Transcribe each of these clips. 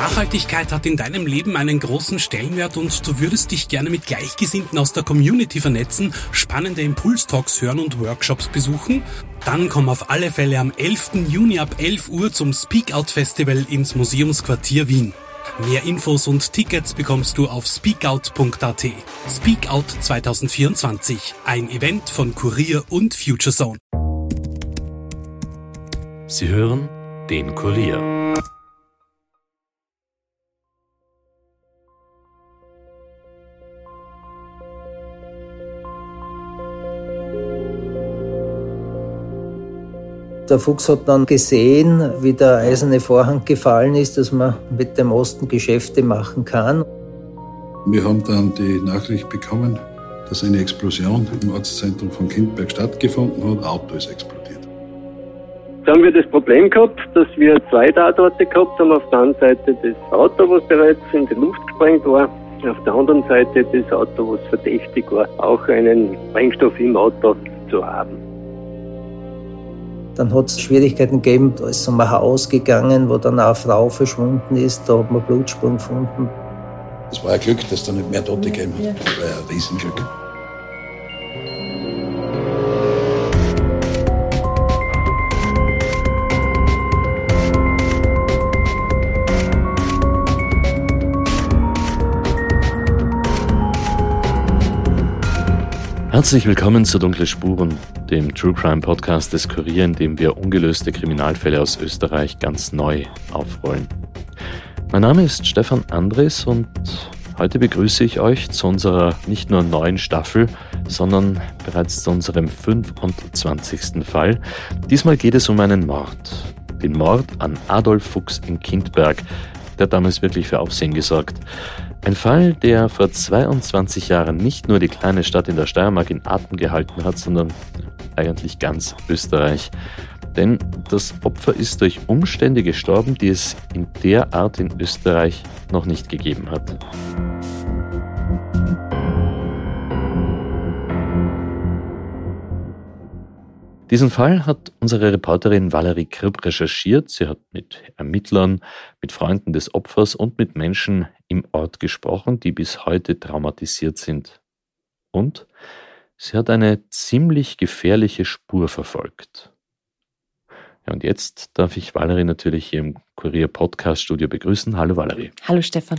Nachhaltigkeit hat in deinem Leben einen großen Stellenwert und du würdest dich gerne mit Gleichgesinnten aus der Community vernetzen, spannende Impulstalks hören und Workshops besuchen? Dann komm auf alle Fälle am 11. Juni ab 11 Uhr zum Speak Out Festival ins Museumsquartier Wien. Mehr Infos und Tickets bekommst du auf speakout.at. Speak Out 2024, ein Event von Kurier und Futurezone. Sie hören den Kurier. Der Fuchs hat dann gesehen, wie der eiserne Vorhang gefallen ist, dass man mit dem Osten Geschäfte machen kann. Wir haben dann die Nachricht bekommen, dass eine Explosion im Ortszentrum von Kindberg stattgefunden hat. Ein Auto ist explodiert. Dann haben wir das Problem gehabt, dass wir zwei Tatorte gehabt haben. Auf der einen Seite das Auto, was bereits in die Luft gesprengt war. Auf der anderen Seite das Auto, was verdächtig war, auch einen Sprengstoff im Auto zu haben. Dann hat es Schwierigkeiten gegeben, da ist um ein Haus gegangen, wo dann auch eine Frau verschwunden ist, da hat man Blutspuren gefunden. Es war ein Glück, dass da nicht mehr Tote gegeben hat. Das war ein Riesenglück. Herzlich willkommen zu Dunkle Spuren, dem True Crime Podcast des Kurier, in dem wir ungelöste Kriminalfälle aus Österreich ganz neu aufrollen. Mein Name ist Stefan Andres und heute begrüße ich euch zu unserer nicht nur neuen Staffel, sondern bereits zu unserem 25. Fall. Diesmal geht es um einen Mord. Den Mord an Adolf Fuchs in Kindberg. Der hat damals wirklich für Aufsehen gesorgt. Ein Fall, der vor 22 Jahren nicht nur die kleine Stadt in der Steiermark in Atem gehalten hat, sondern eigentlich ganz Österreich. Denn das Opfer ist durch Umstände gestorben, die es in der Art in Österreich noch nicht gegeben hat. Diesen Fall hat unsere Reporterin Valerie Kripp recherchiert. Sie hat mit Ermittlern, mit Freunden des Opfers und mit Menschen im Ort gesprochen, die bis heute traumatisiert sind. Und sie hat eine ziemlich gefährliche Spur verfolgt. Ja, und jetzt darf ich Valerie natürlich hier im Kurier Podcast Studio begrüßen. Hallo Valerie. Hallo Stefan.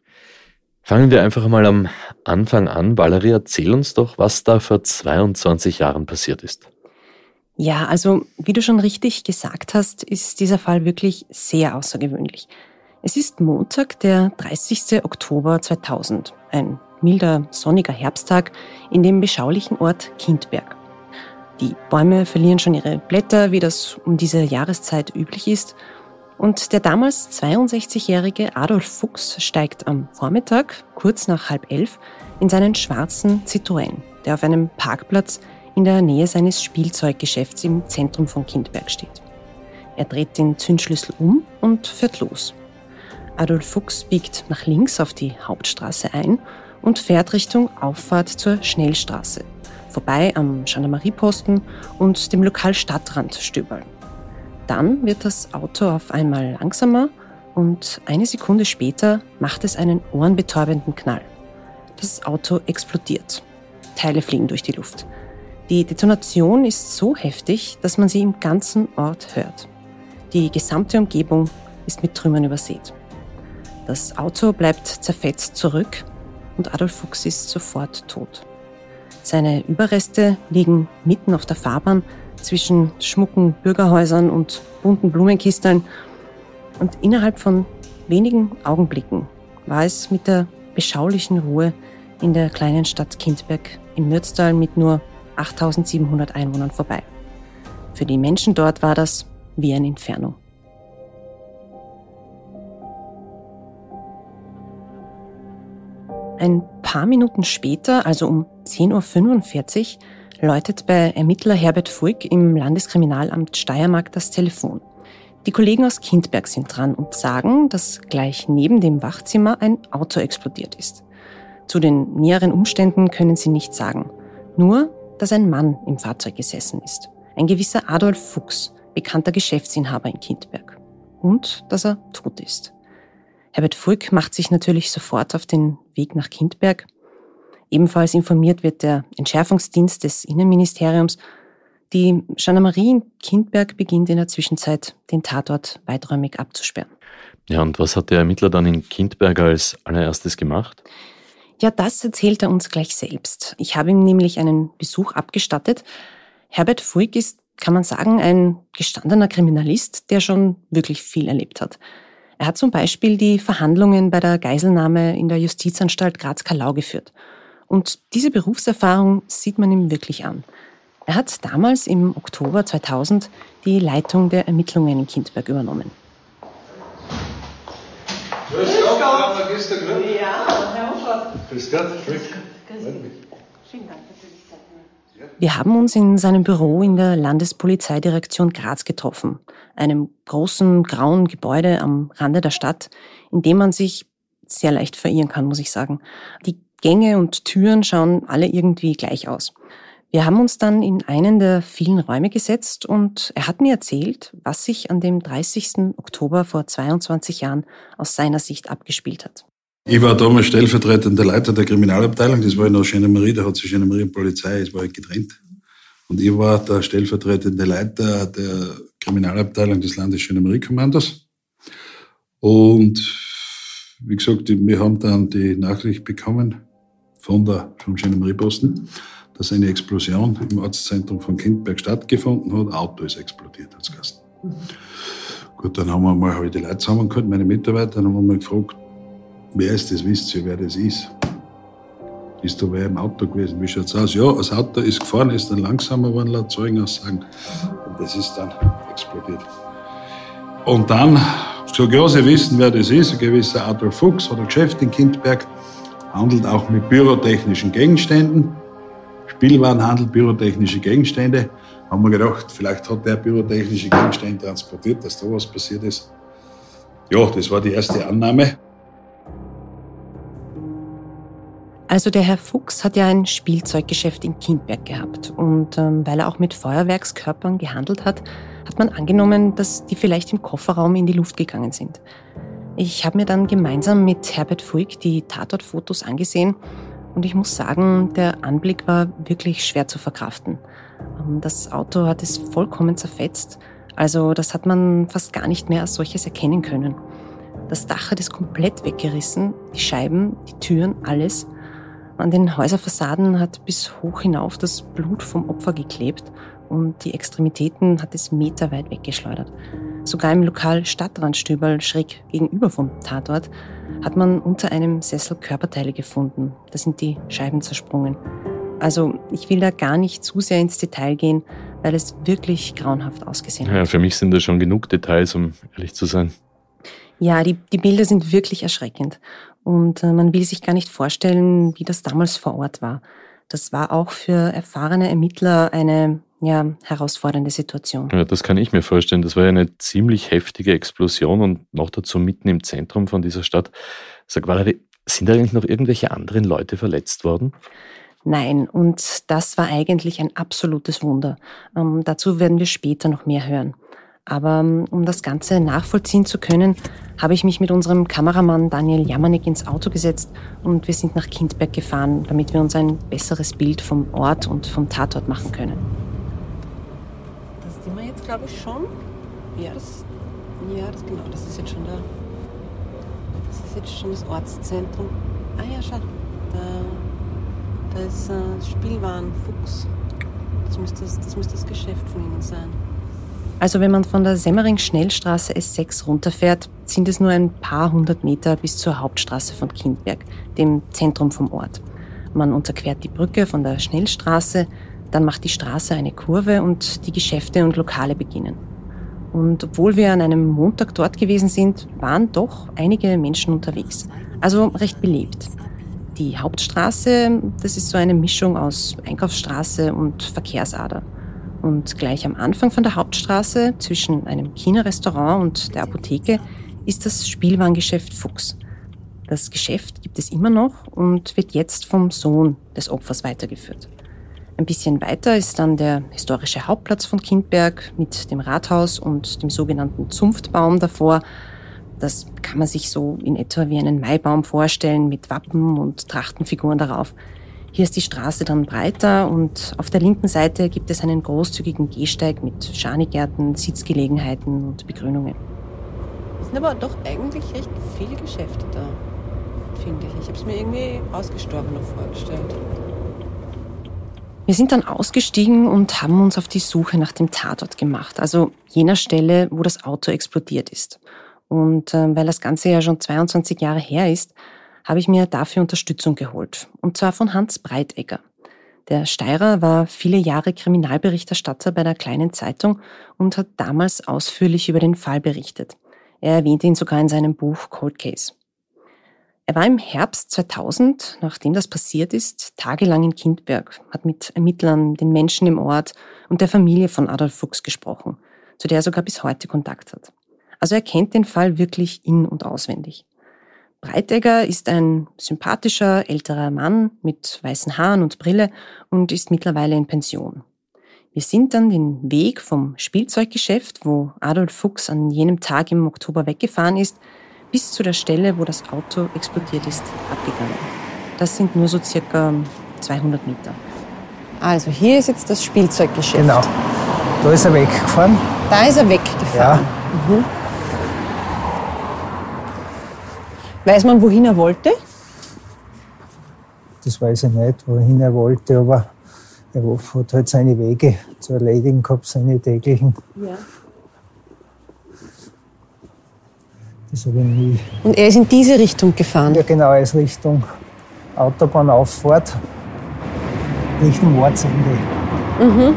Fangen wir einfach mal am Anfang an. Valerie, erzähl uns doch, was da vor 22 Jahren passiert ist. Ja, also wie du schon richtig gesagt hast, ist dieser Fall wirklich sehr außergewöhnlich. Es ist Montag, der 30. Oktober 2000, ein milder, sonniger Herbsttag in dem beschaulichen Ort Kindberg. Die Bäume verlieren schon ihre Blätter, wie das um diese Jahreszeit üblich ist. Und der damals 62-jährige Adolf Fuchs steigt am Vormittag, kurz nach 10:30, in seinen schwarzen Citroën, der auf einem Parkplatz in der Nähe seines Spielzeuggeschäfts im Zentrum von Kindberg steht. Er dreht den Zündschlüssel um und fährt los. Adolf Fuchs biegt nach links auf die Hauptstraße ein und fährt Richtung Auffahrt zur Schnellstraße, vorbei am Gendarmerieposten und dem Lokal Stadtrand stöbern. Dann wird das Auto auf einmal langsamer und eine Sekunde später macht es einen ohrenbetäubenden Knall. Das Auto explodiert. Teile fliegen durch die Luft. Die Detonation ist so heftig, dass man sie im ganzen Ort hört. Die gesamte Umgebung ist mit Trümmern übersät. Das Auto bleibt zerfetzt zurück und Adolf Fuchs ist sofort tot. Seine Überreste liegen mitten auf der Fahrbahn zwischen schmucken Bürgerhäusern und bunten Blumenkisteln. Und innerhalb von wenigen Augenblicken war es mit der beschaulichen Ruhe in der kleinen Stadt Kindberg im Mürztal mit nur 8.700 Einwohnern vorbei. Für die Menschen dort war das wie ein Inferno. Ein paar Minuten später, also um 10:45 Uhr, läutet bei Ermittler Herbert Fuig im Landeskriminalamt Steiermark das Telefon. Die Kollegen aus Kindberg sind dran und sagen, dass gleich neben dem Wachzimmer ein Auto explodiert ist. Zu den näheren Umständen können sie nichts sagen. Nur, dass ein Mann im Fahrzeug gesessen ist. Ein gewisser Adolf Fuchs, bekannter Geschäftsinhaber in Kindberg. Und dass er tot ist. Herbert Furg macht sich natürlich sofort auf den Weg nach Kindberg. Ebenfalls informiert wird der Entschärfungsdienst des Innenministeriums. Die Gendarmerie in Kindberg beginnt in der Zwischenzeit, den Tatort weiträumig abzusperren. Ja, und was hat der Ermittler dann in Kindberg als allererstes gemacht? Ja, das erzählt er uns gleich selbst. Ich habe ihm nämlich einen Besuch abgestattet. Herbert Furg ist, kann man sagen, ein gestandener Kriminalist, der schon wirklich viel erlebt hat. Er hat zum Beispiel die Verhandlungen bei der Geiselnahme in der Justizanstalt Graz-Kallau geführt. Und diese Berufserfahrung sieht man ihm wirklich an. Er hat damals im Oktober 2000 die Leitung der Ermittlungen in Kindberg übernommen. Grüß Gott, Frau Magister Grün. Ja, Herr Hofrat. Grüß Gott, Vielen Dank, dass Sie sich Zeit nehmen. Wir haben uns in seinem Büro in der Landespolizeidirektion Graz getroffen, einem großen grauen Gebäude am Rande der Stadt, in dem man sich sehr leicht verirren kann, muss ich sagen. Die Gänge und Türen schauen alle irgendwie gleich aus. Wir haben uns dann in einen der vielen Räume gesetzt und er hat mir erzählt, was sich an dem 30. Oktober vor 22 Jahren aus seiner Sicht abgespielt hat. Ich war damals stellvertretender Leiter der Kriminalabteilung, das war in der Gendarmerie, da hat sich Gendarmerie und Polizei, es war halt getrennt. Und ich war der stellvertretende Leiter der Kriminalabteilung des Landesgendarmeriekommandos. Und wie gesagt, wir haben dann die Nachricht bekommen vom Gendarmerieposten, dass eine Explosion im Ortszentrum von Kindberg stattgefunden hat. Ein Auto ist explodiert, hat es geheißen. Gut, dann habe ich die Leute zusammengeholt, meine Mitarbeiter, dann haben wir mal gefragt, wer ist das, wisst ihr, wer das ist? Ist da wer im Auto gewesen? Wie schaut's aus? Ja, das Auto ist gefahren, ist dann langsamer geworden, laut Zeugenaussagen. Und das ist dann explodiert. Und dann, so ja, Sie wissen, wer das ist, ein gewisser Adolf Fuchs, hat ein Geschäft in Kindberg, handelt auch mit pyrotechnischen Gegenständen. Spielwarenhandel, pyrotechnische Gegenstände. Haben wir gedacht, vielleicht hat der pyrotechnische Gegenstände transportiert, dass da was passiert ist. Ja, das war die erste Annahme. Also der Herr Fuchs hat ja ein Spielzeuggeschäft in Kindberg gehabt. Und weil er auch mit Feuerwerkskörpern gehandelt hat, hat man angenommen, dass die vielleicht im Kofferraum in die Luft gegangen sind. Ich habe mir dann gemeinsam mit Herbert Furg die Tatortfotos angesehen. Und ich muss sagen, der Anblick war wirklich schwer zu verkraften. Das Auto hat es vollkommen zerfetzt. Also das hat man fast gar nicht mehr als solches erkennen können. Das Dach hat es komplett weggerissen, die Scheiben, die Türen, alles. An den Häuserfassaden hat bis hoch hinauf das Blut vom Opfer geklebt und die Extremitäten hat es meterweit weggeschleudert. Sogar im Lokal Stadtrandstüberl schräg gegenüber vom Tatort hat man unter einem Sessel Körperteile gefunden. Da sind die Scheiben zersprungen. Also ich will da gar nicht zu sehr ins Detail gehen, weil es wirklich grauenhaft ausgesehen hat. Ja, für mich sind da schon genug Details, um ehrlich zu sein. Ja, die Bilder sind wirklich erschreckend. Und man will sich gar nicht vorstellen, wie das damals vor Ort war. Das war auch für erfahrene Ermittler eine herausfordernde Situation. Ja, das kann ich mir vorstellen. Das war ja eine ziemlich heftige Explosion und noch dazu mitten im Zentrum von dieser Stadt. Sag Valerie, sind da eigentlich noch irgendwelche anderen Leute verletzt worden? Nein, und das war eigentlich ein absolutes Wunder. Dazu werden wir später noch mehr hören. Aber um das Ganze nachvollziehen zu können, habe ich mich mit unserem Kameramann Daniel Jamanek ins Auto gesetzt und wir sind nach Kindberg gefahren, damit wir uns ein besseres Bild vom Ort und vom Tatort machen können. Das sind wir jetzt, glaube ich, schon. Das ist jetzt schon das Ortszentrum. Ah ja, schau, da ist Spielwaren Fuchs. Das müsste das Geschäft von ihnen sein. Also wenn man von der Semmering-Schnellstraße S6 runterfährt, sind es nur ein paar hundert Meter bis zur Hauptstraße von Kindberg, dem Zentrum vom Ort. Man unterquert die Brücke von der Schnellstraße, dann macht die Straße eine Kurve und die Geschäfte und Lokale beginnen. Und obwohl wir an einem Montag dort gewesen sind, waren doch einige Menschen unterwegs. Also recht belebt. Die Hauptstraße, das ist so eine Mischung aus Einkaufsstraße und Verkehrsader. Und gleich am Anfang von der Hauptstraße, zwischen einem China-Restaurant und der Apotheke, ist das Spielwarengeschäft Fuchs. Das Geschäft gibt es immer noch und wird jetzt vom Sohn des Opfers weitergeführt. Ein bisschen weiter ist dann der historische Hauptplatz von Kindberg mit dem Rathaus und dem sogenannten Zunftbaum davor. Das kann man sich so in etwa wie einen Maibaum vorstellen mit Wappen und Trachtenfiguren darauf. Hier ist die Straße dann breiter und auf der linken Seite gibt es einen großzügigen Gehsteig mit Schanigärten, Sitzgelegenheiten und Begrünungen. Es sind aber doch eigentlich recht viele Geschäfte da, finde ich. Ich habe es mir irgendwie ausgestorbener vorgestellt. Wir sind dann ausgestiegen und haben uns auf die Suche nach dem Tatort gemacht, also jener Stelle, wo das Auto explodiert ist. Und weil das Ganze ja schon 22 Jahre her ist, habe ich mir dafür Unterstützung geholt. Und zwar von Hans Breitegger. Der Steirer war viele Jahre Kriminalberichterstatter bei der Kleinen Zeitung und hat damals ausführlich über den Fall berichtet. Er erwähnte ihn sogar in seinem Buch Cold Case. Er war im Herbst 2000, nachdem das passiert ist, tagelang in Kindberg, hat mit Ermittlern, den Menschen im Ort und der Familie von Adolf Fuchs gesprochen, zu der er sogar bis heute Kontakt hat. Also er kennt den Fall wirklich in- und auswendig. Breitegger ist ein sympathischer, älterer Mann mit weißen Haaren und Brille und ist mittlerweile in Pension. Wir sind dann den Weg vom Spielzeuggeschäft, wo Adolf Fuchs an jenem Tag im Oktober weggefahren ist, bis zu der Stelle, wo das Auto explodiert ist, abgegangen. Das sind nur so circa 200 Meter. Also hier ist jetzt das Spielzeuggeschäft. Genau. Da ist er weggefahren. Da ist er weggefahren. Ja. Mhm. Weiß man, wohin er wollte? Das weiß ich nicht, wohin er wollte, aber er hat halt seine Wege zu erledigen gehabt, seine täglichen. Ja. Das habe ich nie. Und er ist in diese Richtung gefahren? Ja, genau, er ist Richtung Autobahnauffahrt, Richtung Ortsende. Mhm.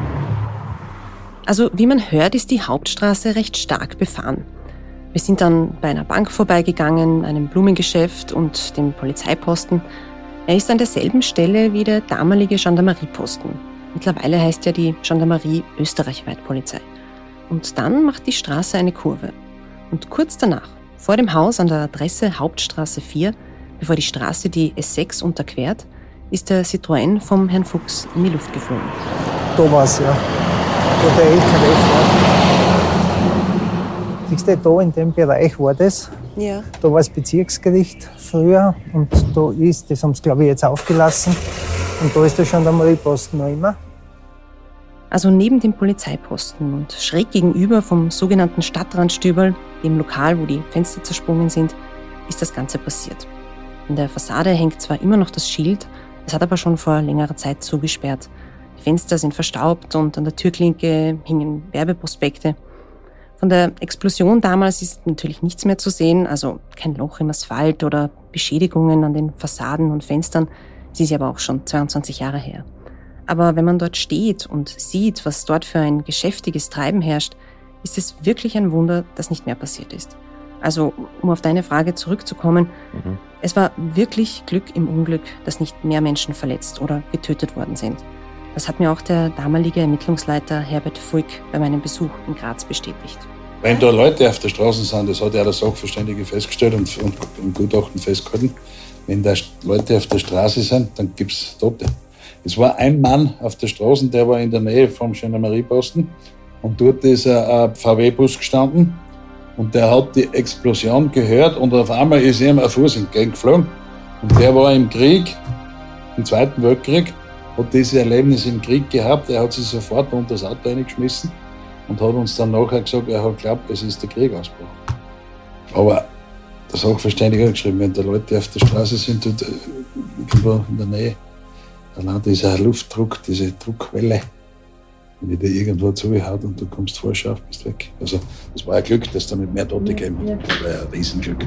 Also wie man hört, ist die Hauptstraße recht stark befahren. Wir sind dann bei einer Bank vorbeigegangen, einem Blumengeschäft und dem Polizeiposten. Er ist an derselben Stelle wie der damalige Gendarmerieposten. Mittlerweile heißt ja die Gendarmerie österreichweit Polizei. Und dann macht die Straße eine Kurve. Und kurz danach, vor dem Haus an der Adresse Hauptstraße 4, bevor die Straße die S6 unterquert, ist der Citroën vom Herrn Fuchs in die Luft geflogen. Da war es, ja. Wo der LKW fährt. Siehst du, da in dem Bereich war das. Ja. Da war das Bezirksgericht früher und da ist, das haben sie glaube ich jetzt aufgelassen, und da ist der Gendarmerieposten noch immer. Also neben dem Polizeiposten und schräg gegenüber vom sogenannten Stadtrandstüberl, dem Lokal, wo die Fenster zersprungen sind, ist das Ganze passiert. An der Fassade hängt zwar immer noch das Schild, es hat aber schon vor längerer Zeit zugesperrt. Die Fenster sind verstaubt und an der Türklinke hingen Werbeprospekte. Von der Explosion damals ist natürlich nichts mehr zu sehen, also kein Loch im Asphalt oder Beschädigungen an den Fassaden und Fenstern. Sie ist aber auch schon 22 Jahre her. Aber wenn man dort steht und sieht, was dort für ein geschäftiges Treiben herrscht, ist es wirklich ein Wunder, dass nicht mehr passiert ist. Also, um auf deine Frage zurückzukommen, es war wirklich Glück im Unglück, dass nicht mehr Menschen verletzt oder getötet worden sind. Das hat mir auch der damalige Ermittlungsleiter Herbert Fuig bei meinem Besuch in Graz bestätigt. Wenn da Leute auf der Straße sind, das hat ja der Sachverständige festgestellt und im Gutachten festgehalten, wenn da Leute auf der Straße sind, dann gibt es Tote. Es war ein Mann auf der Straße, der war in der Nähe vom Gendarmerieposten und dort ist ein VW-Bus gestanden und der hat die Explosion gehört und auf einmal ist ihm ein Fuß entgegengeflogen und der war im Krieg, im Zweiten Weltkrieg, hat dieses Erlebnis im Krieg gehabt, er hat sich sofort unter das Auto reingeschmissen und hat uns dann nachher gesagt, er hat geglaubt, es ist der Krieg ausgebrochen. Aber der Sachverständige hat geschrieben, wenn da Leute auf der Straße sind, irgendwo in der Nähe, dann dieser Luftdruck, diese Druckwelle, wenn die dir irgendwo zuhaut und du kommst vorscharf, bist weg. Also das war ein Glück, dass da nicht mehr Tote gegeben hat. Das war ein Riesenglück.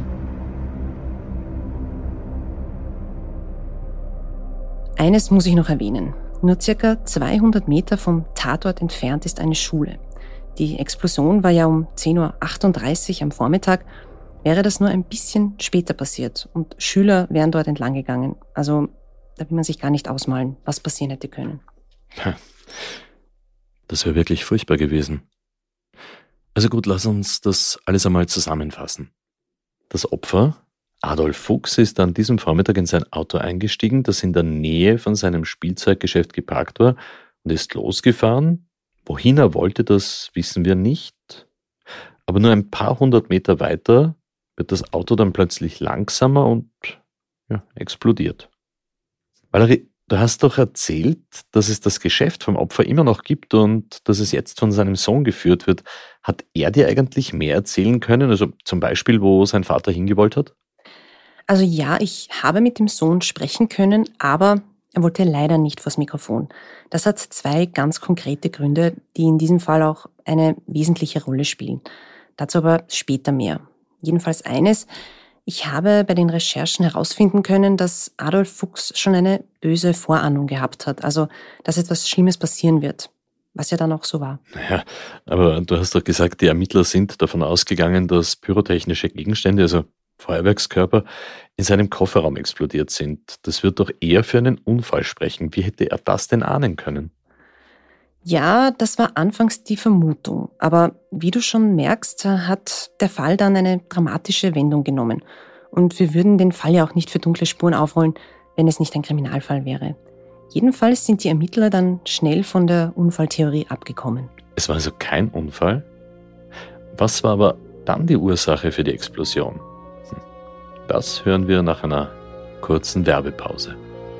Eines muss ich noch erwähnen. Nur circa 200 Meter vom Tatort entfernt ist eine Schule. Die Explosion war ja um 10.38 Uhr am Vormittag. Wäre das nur ein bisschen später passiert und Schüler wären dort entlang gegangen. Also da will man sich gar nicht ausmalen, was passieren hätte können. Das wäre wirklich furchtbar gewesen. Also gut, lass uns das alles einmal zusammenfassen. Das Opfer, Adolf Fuchs, ist an diesem Vormittag in sein Auto eingestiegen, das in der Nähe von seinem Spielzeuggeschäft geparkt war, und ist losgefahren. Wohin er wollte, das wissen wir nicht. Aber nur ein paar hundert Meter weiter wird das Auto dann plötzlich langsamer und explodiert. Valerie, du hast doch erzählt, dass es das Geschäft vom Opfer immer noch gibt und dass es jetzt von seinem Sohn geführt wird. Hat er dir eigentlich mehr erzählen können? Also zum Beispiel, wo sein Vater hingewollt hat? Also ja, ich habe mit dem Sohn sprechen können, aber er wollte leider nicht vors Mikrofon. Das hat 2 ganz konkrete Gründe, die in diesem Fall auch eine wesentliche Rolle spielen. Dazu aber später mehr. Jedenfalls eines: Ich habe bei den Recherchen herausfinden können, dass Adolf Fuchs schon eine böse Vorahnung gehabt hat, also dass etwas Schlimmes passieren wird, was ja dann auch so war. Naja, aber du hast doch gesagt, die Ermittler sind davon ausgegangen, dass pyrotechnische Gegenstände, also Feuerwerkskörper, in seinem Kofferraum explodiert sind. Das wird doch eher für einen Unfall sprechen. Wie hätte er das denn ahnen können? Ja, das war anfangs die Vermutung, aber wie du schon merkst, hat der Fall dann eine dramatische Wendung genommen. Und wir würden den Fall ja auch nicht für dunkle Spuren aufrollen, wenn es nicht ein Kriminalfall wäre. Jedenfalls sind die Ermittler dann schnell von der Unfalltheorie abgekommen. Es war also kein Unfall? Was war aber dann die Ursache für die Explosion? Das hören wir nach einer kurzen Werbepause.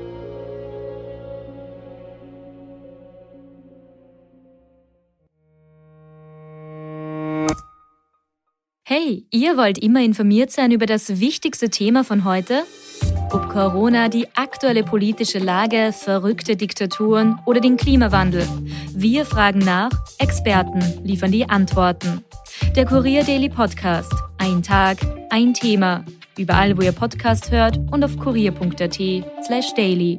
Hey, ihr wollt immer informiert sein über das wichtigste Thema von heute? Ob Corona, die aktuelle politische Lage, verrückte Diktaturen oder den Klimawandel. Wir fragen nach, Experten liefern die Antworten. Der Kurier Daily Podcast. Ein Tag, ein Thema. Überall, wo ihr Podcast hört und auf kurier.at/daily.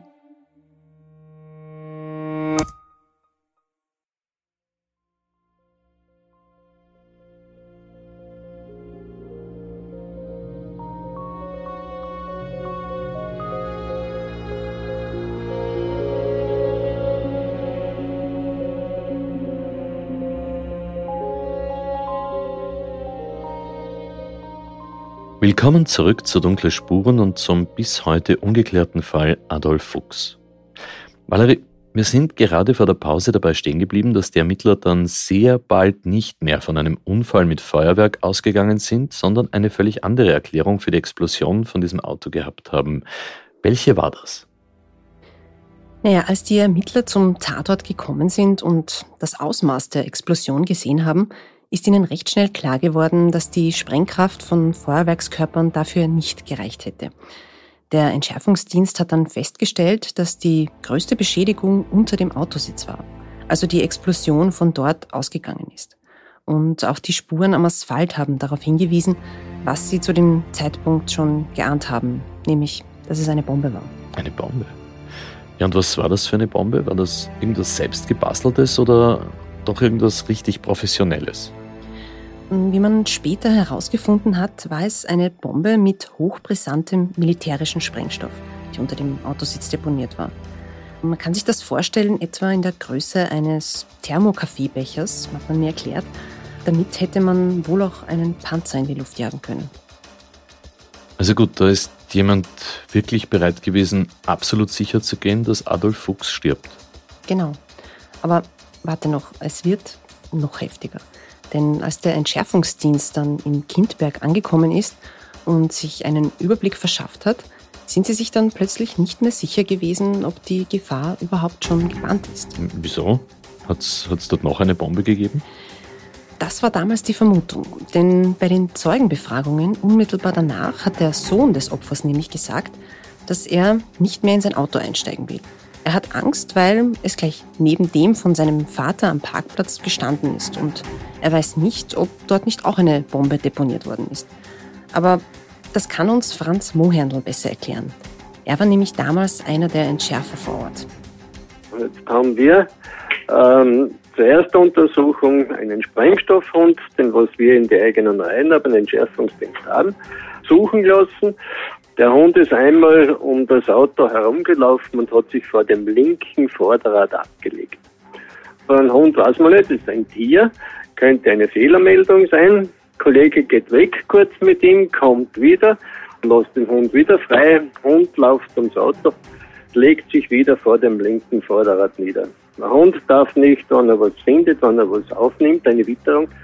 Willkommen zurück zu Dunkle Spuren und zum bis heute ungeklärten Fall Adolf Fuchs. Valerie, wir sind gerade vor der Pause dabei stehen geblieben, dass die Ermittler dann sehr bald nicht mehr von einem Unfall mit Feuerwerk ausgegangen sind, sondern eine völlig andere Erklärung für die Explosion von diesem Auto gehabt haben. Welche war das? Naja, als die Ermittler zum Tatort gekommen sind und das Ausmaß der Explosion gesehen haben, ist ihnen recht schnell klar geworden, dass die Sprengkraft von Feuerwerkskörpern dafür nicht gereicht hätte. Der Entschärfungsdienst hat dann festgestellt, dass die größte Beschädigung unter dem Autositz war, also die Explosion von dort ausgegangen ist. Und auch die Spuren am Asphalt haben darauf hingewiesen, was sie zu dem Zeitpunkt schon geahnt haben, nämlich, dass es eine Bombe war. Eine Bombe? Ja, und was war das für eine Bombe? War das irgendwas selbstgebasteltes oder doch irgendwas richtig Professionelles? Wie man später herausgefunden hat, war es eine Bombe mit hochbrisantem militärischen Sprengstoff, die unter dem Autositz deponiert war. Und man kann sich das vorstellen, etwa in der Größe eines Thermokaffeebechers, hat man mir erklärt. Damit hätte man wohl auch einen Panzer in die Luft jagen können. Also gut, da ist jemand wirklich bereit gewesen, absolut sicher zu gehen, dass Adolf Fuchs stirbt. Genau. Aber warte noch, es wird noch heftiger. Denn als der Entschärfungsdienst dann in Kindberg angekommen ist und sich einen Überblick verschafft hat, sind sie sich dann plötzlich nicht mehr sicher gewesen, ob die Gefahr überhaupt schon gebannt ist. Wieso? Hat's dort noch eine Bombe gegeben? Das war damals die Vermutung, denn bei den Zeugenbefragungen unmittelbar danach hat der Sohn des Opfers nämlich gesagt, dass er nicht mehr in sein Auto einsteigen will. Er hat Angst, weil es gleich neben dem von seinem Vater am Parkplatz gestanden ist und er weiß nicht, ob dort nicht auch eine Bombe deponiert worden ist. Aber das kann uns Franz Moherndl besser erklären. Er war nämlich damals einer der Entschärfer vor Ort. Jetzt haben wir zur ersten Untersuchung einen Sprengstoffhund, den was wir in die eigenen Reihen, aber einen Entschärfungsdienst haben, suchen lassen. Der Hund ist einmal um das Auto herumgelaufen und hat sich vor dem linken Vorderrad abgelegt. Bei einem Hund weiß man nicht, das ist ein Tier, könnte eine Fehlermeldung sein. Der Kollege geht weg kurz mit ihm, kommt wieder, lässt den Hund wieder frei. Hund läuft ums Auto, legt sich wieder vor dem linken Vorderrad nieder. Der Hund darf nicht, wenn er was findet, wenn er was aufnimmt, eine Witterung,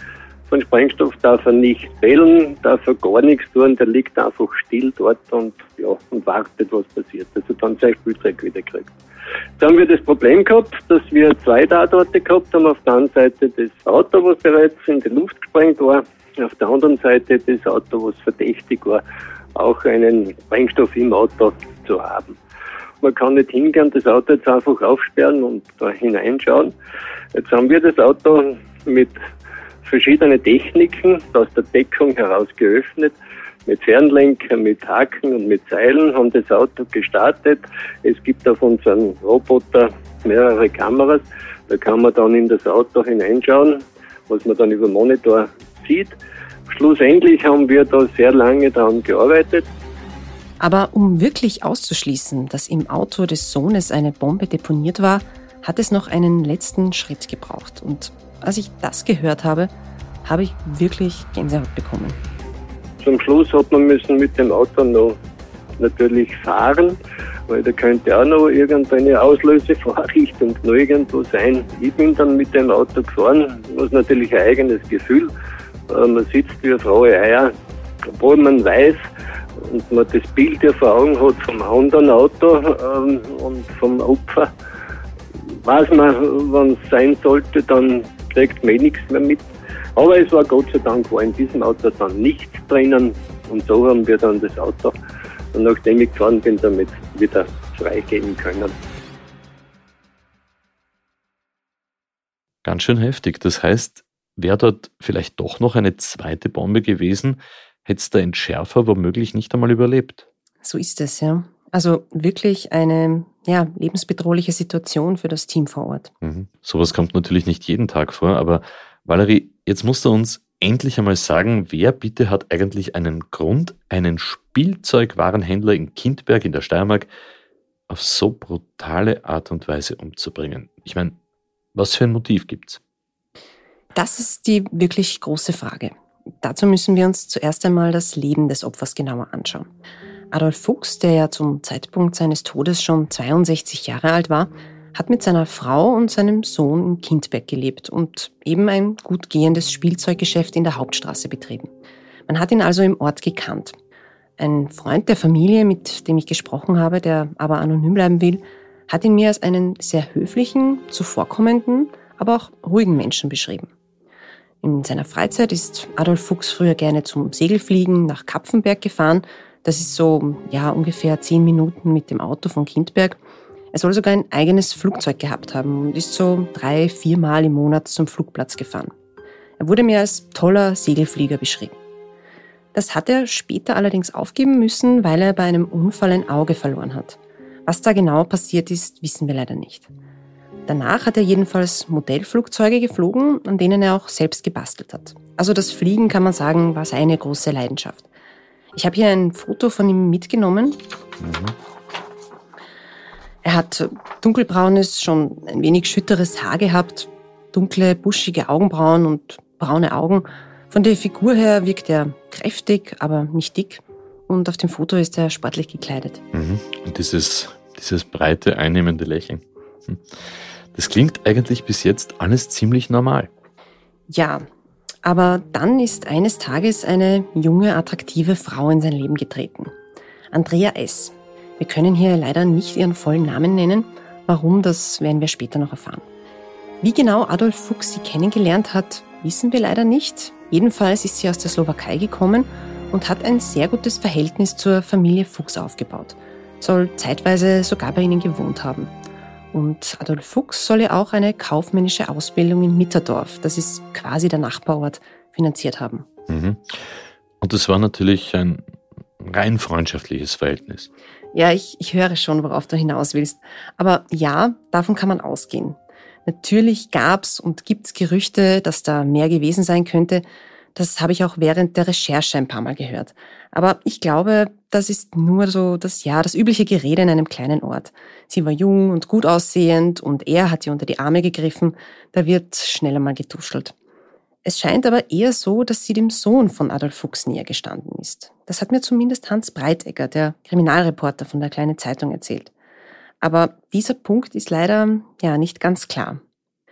Von Sprengstoff darf er nicht wählen, darf er gar nichts tun, der liegt einfach still dort und wartet, was passiert. Also dann sein Spielzeug wieder kriegt. Jetzt haben wir das Problem gehabt, dass wir 2 Tatorte gehabt haben. Auf der einen Seite das Auto, was bereits in die Luft gesprengt war. Auf der anderen Seite das Auto, was verdächtig war, auch einen Sprengstoff im Auto zu haben. Man kann nicht hingehen, das Auto jetzt einfach aufsperren und da hineinschauen. Jetzt haben wir das Auto mit verschiedenen Techniken aus der Deckung heraus geöffnet, mit Fernlenker, mit Haken und mit Seilen, haben das Auto gestartet. Es gibt auf unserem Roboter mehrere Kameras, da kann man dann in das Auto hineinschauen, was man dann über Monitor sieht. Schlussendlich haben wir da sehr lange daran gearbeitet. Aber um wirklich auszuschließen, dass im Auto des Sohnes eine Bombe deponiert war, hat es noch einen letzten Schritt gebraucht. Und als ich das gehört habe, habe ich wirklich Gänsehaut bekommen. Zum Schluss hat man müssen mit dem Auto noch natürlich fahren, weil da könnte auch noch irgendeine Auslösevorrichtung noch irgendwo sein. Ich bin dann mit dem Auto gefahren, was natürlich ein eigenes Gefühl. Man sitzt wie eine frohe Eier, obwohl man weiß und man das Bild ja vor Augen hat vom anderen Auto und vom Opfer. Weiß man, wenn es sein sollte, dann kriegt man nichts mehr mit. Aber es war Gott sei Dank war in diesem Auto dann nichts drinnen und so haben wir dann das Auto, und nachdem ich gefahren bin, damit wieder freigeben können. Ganz schön heftig. Das heißt, wäre dort vielleicht doch noch eine zweite Bombe gewesen, hätte es der Entschärfer womöglich nicht einmal überlebt. So ist es, ja. Also wirklich eine lebensbedrohliche Situation für das Team vor Ort. Sowas kommt natürlich nicht jeden Tag vor, aber Valerie, jetzt musst du uns endlich einmal sagen, wer bitte hat eigentlich einen Grund, einen Spielzeugwarenhändler in Kindberg in der Steiermark auf so brutale Art und Weise umzubringen? Ich meine, was für ein Motiv gibt's? Das ist die wirklich große Frage. Dazu müssen wir uns zuerst einmal das Leben des Opfers genauer anschauen. Adolf Fuchs, der ja zum Zeitpunkt seines Todes schon 62 Jahre alt war, hat mit seiner Frau und seinem Sohn in Kindberg gelebt und eben ein gut gehendes Spielzeuggeschäft in der Hauptstraße betrieben. Man hat ihn also im Ort gekannt. Ein Freund der Familie, mit dem ich gesprochen habe, der aber anonym bleiben will, hat ihn mir als einen sehr höflichen, zuvorkommenden, aber auch ruhigen Menschen beschrieben. In seiner Freizeit ist Adolf Fuchs früher gerne zum Segelfliegen nach Kapfenberg gefahren. Das ist so ungefähr 10 Minuten mit dem Auto von Kindberg. Er soll sogar ein eigenes Flugzeug gehabt haben und ist so 3-4 Mal im Monat zum Flugplatz gefahren. Er wurde mir als toller Segelflieger beschrieben. Das hat er später allerdings aufgeben müssen, weil er bei einem Unfall ein Auge verloren hat. Was da genau passiert ist, wissen wir leider nicht. Danach hat er jedenfalls Modellflugzeuge geflogen, an denen er auch selbst gebastelt hat. Also das Fliegen, kann man sagen, war seine große Leidenschaft. Ich habe hier ein Foto von ihm mitgenommen. Er hat dunkelbraunes, schon ein wenig schütteres Haar gehabt, dunkle, buschige Augenbrauen und braune Augen. Von der Figur her wirkt er kräftig, aber nicht dick. Und auf dem Foto ist er sportlich gekleidet. Und dieses breite, einnehmende Lächeln. Das klingt eigentlich bis jetzt alles ziemlich normal. Ja, aber dann ist eines Tages eine junge, attraktive Frau in sein Leben getreten. Andrea S. Wir können hier leider nicht ihren vollen Namen nennen. Warum, das werden wir später noch erfahren. Wie genau Adolf Fuchs sie kennengelernt hat, wissen wir leider nicht. Jedenfalls ist sie aus der Slowakei gekommen und hat ein sehr gutes Verhältnis zur Familie Fuchs aufgebaut. Soll zeitweise sogar bei ihnen gewohnt haben. Und Adolf Fuchs soll ja auch eine kaufmännische Ausbildung in Mitterdorf, das ist quasi der Nachbarort, finanziert haben. Und es war natürlich ein rein freundschaftliches Verhältnis. Ja, ich höre schon, worauf du hinaus willst. Aber ja, davon kann man ausgehen. Natürlich gab's und gibt's Gerüchte, dass da mehr gewesen sein könnte. Das habe ich auch während der Recherche ein paar Mal gehört. Aber ich glaube, das ist nur so das übliche Gerede in einem kleinen Ort. Sie war jung und gut aussehend und er hat ihr unter die Arme gegriffen. Da wird schneller mal getuschelt. Es scheint aber eher so, dass sie dem Sohn von Adolf Fuchs näher gestanden ist. Das hat mir zumindest Hans Breitegger, der Kriminalreporter von der Kleinen Zeitung, erzählt. Aber dieser Punkt ist leider nicht ganz klar.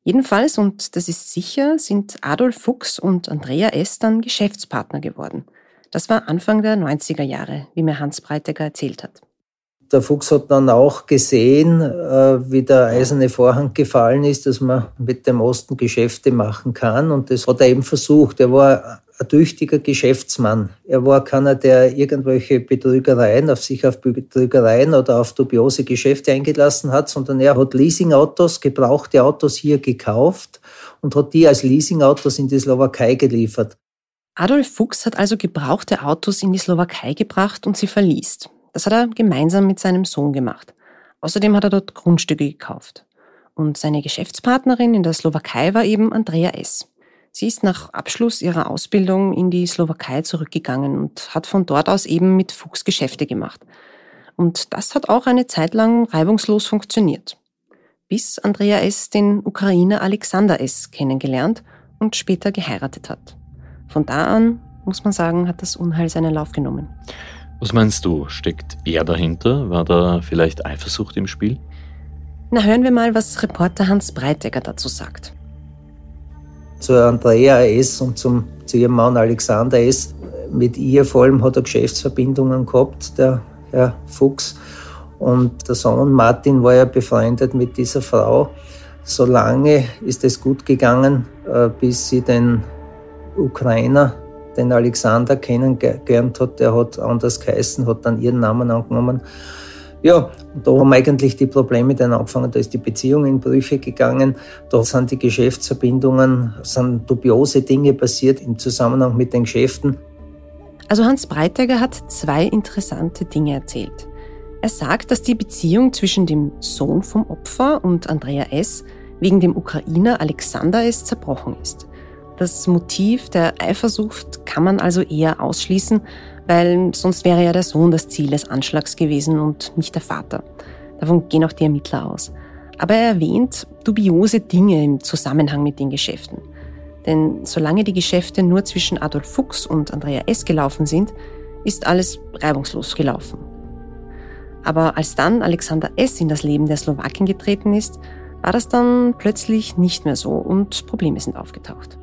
Jedenfalls, und das ist sicher, sind Adolf Fuchs und Andrea S. dann Geschäftspartner geworden. Das war Anfang der 90er Jahre, wie mir Hans Breitegger erzählt hat. Der Fuchs hat dann auch gesehen, wie der eiserne Vorhang gefallen ist, dass man mit dem Osten Geschäfte machen kann. Und das hat er eben versucht. Er war ein tüchtiger Geschäftsmann. Er war keiner, der irgendwelche Betrügereien auf Betrügereien oder auf dubiose Geschäfte eingelassen hat, sondern er hat Leasingautos, gebrauchte Autos hier gekauft und hat die als Leasingautos in die Slowakei geliefert. Adolf Fuchs hat also gebrauchte Autos in die Slowakei gebracht und sie verliest. Das hat er gemeinsam mit seinem Sohn gemacht. Außerdem hat er dort Grundstücke gekauft. Und seine Geschäftspartnerin in der Slowakei war eben Andrea S. Sie ist nach Abschluss ihrer Ausbildung in die Slowakei zurückgegangen und hat von dort aus eben mit Fuchs Geschäfte gemacht. Und das hat auch eine Zeit lang reibungslos funktioniert. Bis Andrea S. den Ukrainer Alexander S. kennengelernt und später geheiratet hat. Von da an, muss man sagen, hat das Unheil seinen Lauf genommen. Was meinst du, steckt er dahinter? War da vielleicht Eifersucht im Spiel? Na, hören wir mal, was Reporter Hans Breitegger dazu sagt. Zu Andrea S. und zu ihrem Mann Alexander S. Mit ihr vor allem hat er Geschäftsverbindungen gehabt, der Herr Fuchs. Und der Sohn Martin war ja befreundet mit dieser Frau. So lange ist es gut gegangen, bis sie den Ukrainer, den Alexander, kennengelernt hat. Der hat anders geheißen, hat dann ihren Namen angenommen. Ja, und da haben eigentlich die Probleme dann angefangen. Da ist die Beziehung in Brüche gegangen. Da sind die Geschäftsverbindungen, sind dubiose Dinge passiert im Zusammenhang mit den Geschäften. Also Hans Breitegger hat 2 interessante Dinge erzählt. Er sagt, dass die Beziehung zwischen dem Sohn vom Opfer und Andrea S. wegen dem Ukrainer Alexander S. zerbrochen ist. Das Motiv der Eifersucht kann man also eher ausschließen, weil sonst wäre ja der Sohn das Ziel des Anschlags gewesen und nicht der Vater. Davon gehen auch die Ermittler aus. Aber er erwähnt dubiose Dinge im Zusammenhang mit den Geschäften. Denn solange die Geschäfte nur zwischen Adolf Fuchs und Andrea S. gelaufen sind, ist alles reibungslos gelaufen. Aber als dann Alexander S. in das Leben der Slowakin getreten ist, war das dann plötzlich nicht mehr so und Probleme sind aufgetaucht.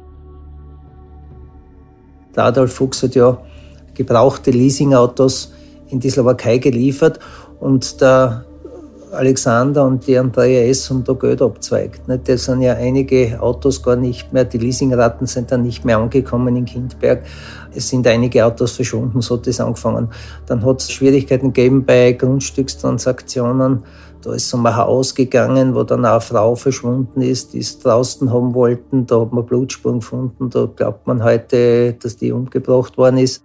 Der Adolf Fuchs hat ja gebrauchte Leasingautos in die Slowakei geliefert und der Alexander und die Andrea S. haben da Geld abzweigt. Da sind ja einige Autos gar nicht mehr, die Leasingraten sind dann nicht mehr angekommen in Kindberg. Es sind einige Autos verschwunden, so hat das angefangen. Dann hat es Schwierigkeiten gegeben bei Grundstückstransaktionen. Da ist um ein Haus gegangen, wo dann eine Frau verschwunden ist, die es draußen haben wollten. Da hat man Blutspuren gefunden. Da glaubt man heute, dass die umgebracht worden ist.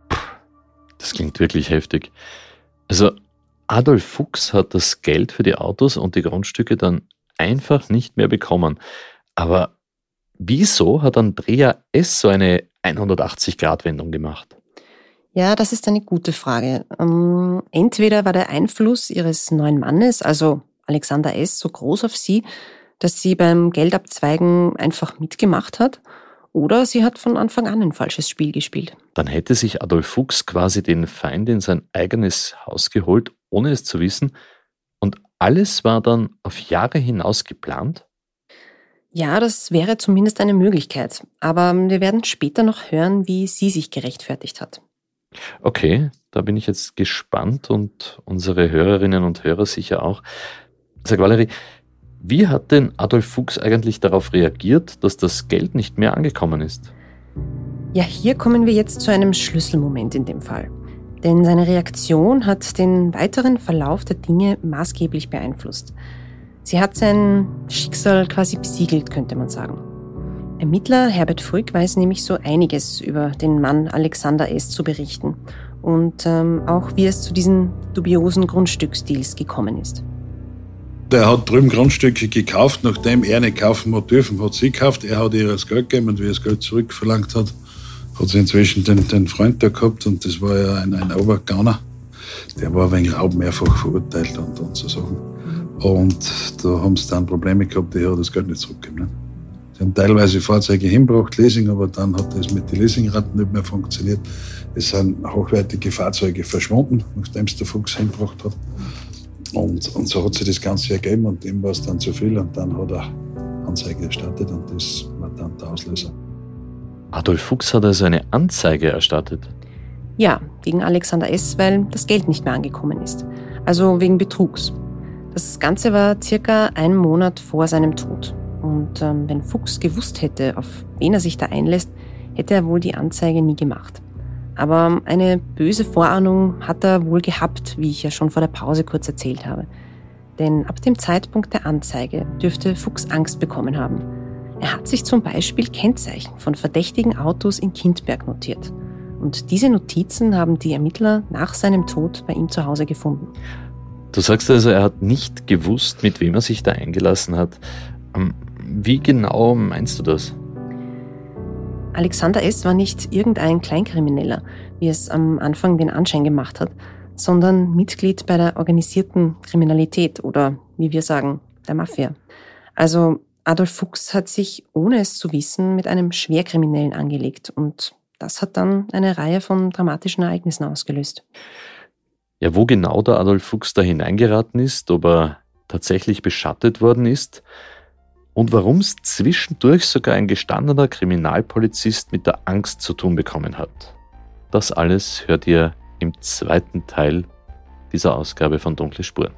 Das klingt wirklich heftig. Also Adolf Fuchs hat das Geld für die Autos und die Grundstücke dann einfach nicht mehr bekommen. Aber wieso hat Andrea S. so eine 180-Grad-Wendung gemacht? Ja, das ist eine gute Frage. Entweder war der Einfluss ihres neuen Mannes, also Alexander S., so groß auf sie, dass sie beim Geldabzweigen einfach mitgemacht hat, oder sie hat von Anfang an ein falsches Spiel gespielt. Dann hätte sich Adolf Fuchs quasi den Feind in sein eigenes Haus geholt, ohne es zu wissen, und alles war dann auf Jahre hinaus geplant? Ja, das wäre zumindest eine Möglichkeit, aber wir werden später noch hören, wie sie sich gerechtfertigt hat. Okay, da bin ich jetzt gespannt und unsere Hörerinnen und Hörer sicher auch. Sag Valerie, wie hat denn Adolf Fuchs eigentlich darauf reagiert, dass das Geld nicht mehr angekommen ist? Ja, hier kommen wir jetzt zu einem Schlüsselmoment in dem Fall. Denn seine Reaktion hat den weiteren Verlauf der Dinge maßgeblich beeinflusst. Sie hat sein Schicksal quasi besiegelt, könnte man sagen. Ermittler Herbert Frück weiß nämlich so einiges über den Mann Alexander S. zu berichten und auch wie es zu diesen dubiosen Grundstücksdeals gekommen ist. Der hat drüben Grundstücke gekauft, nachdem er nicht kaufen hat dürfen, hat sie gekauft. Er hat ihr das Geld gegeben und wie er das Geld zurückverlangt hat, hat sie inzwischen den Freund da gehabt und das war ja ein Obergauner. Der war wegen Raub mehrfach verurteilt und so Sachen. Und da haben sie dann Probleme gehabt, die hat das Geld nicht zurückgegeben. Ne? Sie haben teilweise Fahrzeuge hingebracht, Leasing, aber dann hat das mit den Leasingraten nicht mehr funktioniert. Es sind hochwertige Fahrzeuge verschwunden, nachdem es der Fuchs hingebracht hat. Und so hat sich das Ganze ergeben und ihm war es dann zu viel und dann haben Anzeige erstattet und das war dann der Auslöser. Adolf Fuchs hat also eine Anzeige erstattet? Ja, gegen Alexander S., weil das Geld nicht mehr angekommen ist. Also wegen Betrugs. Das Ganze war circa 1 Monat vor seinem Tod. Und wenn Fuchs gewusst hätte, auf wen er sich da einlässt, hätte er wohl die Anzeige nie gemacht. Aber eine böse Vorahnung hat er wohl gehabt, wie ich ja schon vor der Pause kurz erzählt habe. Denn ab dem Zeitpunkt der Anzeige dürfte Fuchs Angst bekommen haben. Er hat sich zum Beispiel Kennzeichen von verdächtigen Autos in Kindberg notiert. Und diese Notizen haben die Ermittler nach seinem Tod bei ihm zu Hause gefunden. Du sagst also, er hat nicht gewusst, mit wem er sich da eingelassen hat. Wie genau meinst du das? Alexander S. war nicht irgendein Kleinkrimineller, wie es am Anfang den Anschein gemacht hat, sondern Mitglied bei der organisierten Kriminalität oder, wie wir sagen, der Mafia. Also Adolf Fuchs hat sich, ohne es zu wissen, mit einem Schwerkriminellen angelegt und das hat dann eine Reihe von dramatischen Ereignissen ausgelöst. Ja, wo genau der Adolf Fuchs da hineingeraten ist, ob er tatsächlich beschattet worden ist und warum es zwischendurch sogar ein gestandener Kriminalpolizist mit der Angst zu tun bekommen hat. Das alles hört ihr im 2. Teil dieser Ausgabe von Dunkle Spuren.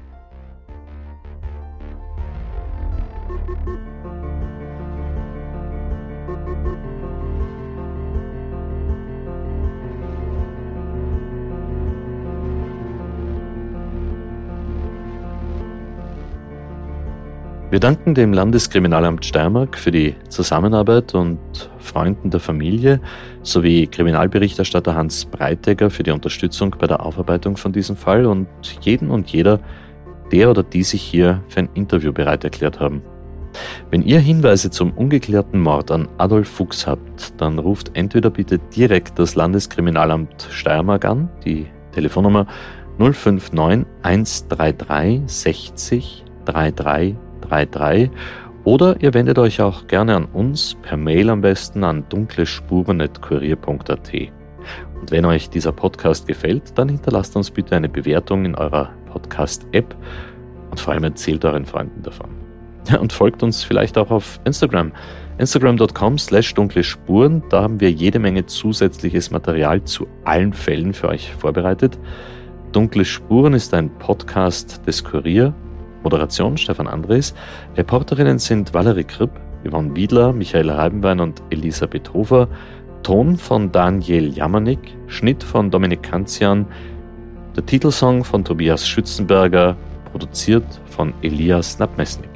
Wir danken dem Landeskriminalamt Steiermark für die Zusammenarbeit und Freunden der Familie sowie Kriminalberichterstatter Hans Breitegger für die Unterstützung bei der Aufarbeitung von diesem Fall und jeden und jeder, der oder die sich hier für ein Interview bereit erklärt haben. Wenn ihr Hinweise zum ungeklärten Mord an Adolf Fuchs habt, dann ruft entweder bitte direkt das Landeskriminalamt Steiermark an, die Telefonnummer 059 133 60 33 33, oder ihr wendet euch auch gerne an uns, per Mail am besten an dunklespuren@kurier.at. Und wenn euch dieser Podcast gefällt, dann hinterlasst uns bitte eine Bewertung in eurer Podcast-App und vor allem erzählt euren Freunden davon. Ja, und folgt uns vielleicht auch auf Instagram. Instagram.com/dunklespuren, da haben wir jede Menge zusätzliches Material zu allen Fällen für euch vorbereitet. Dunkle Spuren ist ein Podcast des Kurier. Moderation Stefan Andres. Reporterinnen sind Valerie Kripp, Yvonne Wiedler, Michael Reibenwein und Elisabeth Hofer. Ton von Daniel Jamanik, Schnitt von Dominik Kanzian, der Titelsong von Tobias Schützenberger, produziert von Elias Nabmesnik.